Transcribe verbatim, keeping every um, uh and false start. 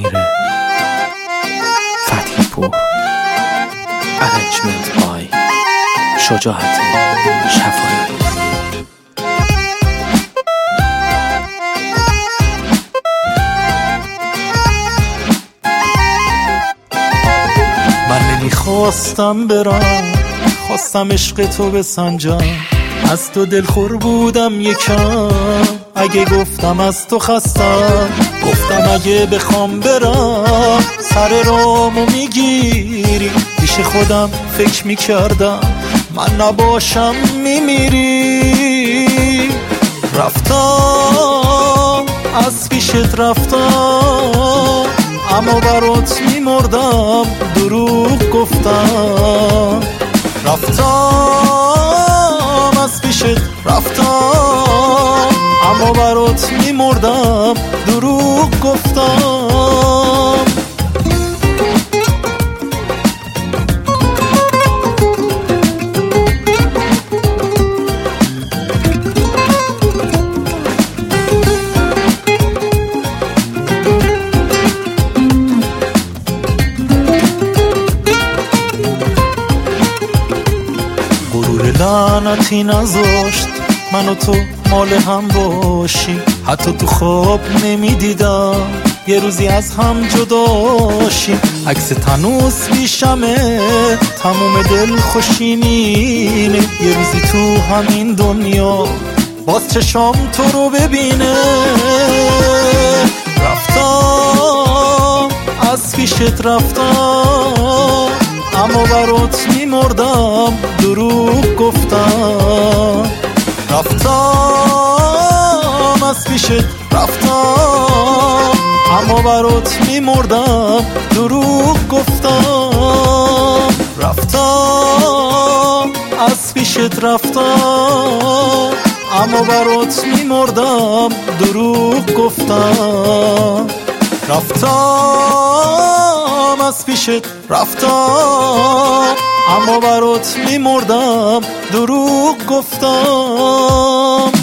میره. فتحی پور، ارنجمنت بای شجاعت شفایی. من نمیخواستم برم، خواستم عشق تو بسنجم، از تو دلخور بودم یکم. اگه گفتم از تو خستم، گفتم اگه بخوام برم سر رامو میگیری. پیش خودم فکر میکردم من نباشم میمیری. رفتم از پیشت رفتم، اما برات میمردم دروغ گفتم. رفتم از پیشت رفتم، اما برات میمردم دروغ گفتم. غرور لعنتی نذاشت من و تو مال هم باشی. حتی تو خواب نمیدیدم یه روزی از هم جداشیم. عکس تنوس پیشمه، تموم دل خوشینینه. یه روزی تو همین دنیا باز چشام تو رو ببینه. رفتم از پیشت رفتم، اما برات میمردم دروغ گفتم. رفتم از پیشت رفتم، اما برات میمردم دروغ گفتم. رفتم از پیشت رفتم، اما برات میمردم دروغ گفتم. رفتم از پیشت رفتم، اما برات میمردم دروغ گفتم.